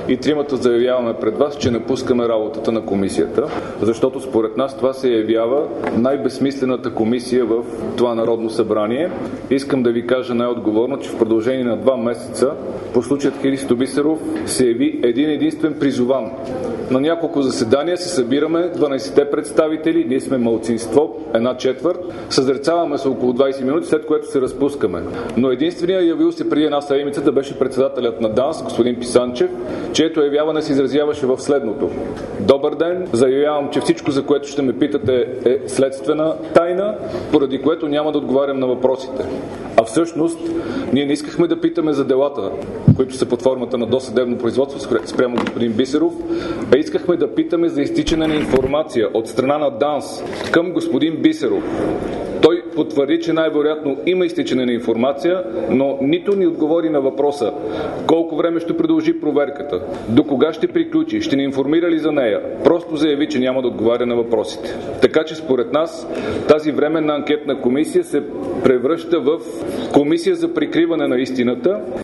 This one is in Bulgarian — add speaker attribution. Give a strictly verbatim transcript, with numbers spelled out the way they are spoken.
Speaker 1: и тримата заявяваме пред вас, че напускаме работата на комисията, защото според нас това се явява най-безсмислената комисия в това Народно събрание. Искам да ви кажа най-отговорно, че в продължение на два месеца по случаят Христо Бисеров се яви един единствен призован. На няколко заседания се събираме дванайсетте представители, ние сме малцинство, една четвърт, съзерцаваме се около двайсет минути, след което се разпускаме. Но единственият явил се преди една седмица да беше председателят на ДАНС, господин Писанчев, чието явяване се изразяваше в следното. Добър ден, заявявам, че всичко, за което ще ме питате, е следствена тайна, поради което няма да отговарям на въпросите. А всъщност, ние не искахме да питаме за делата, които са под формата на досъдебно производство спрямо господин Бисеров, а искахме да питаме за изтичане на информация от страна на ДАНС към господин Бисеров. Той потвърди, че най-вероятно има изтичане на информация, но нито ни отговори на въпроса колко време ще продължи проверката, до кога ще приключи, ще ни информира ли за нея. Просто заяви, че няма да отговаря на въпросите. Така че според нас тази временна анкетна комисия се превръща в комисия за прикриване на истината.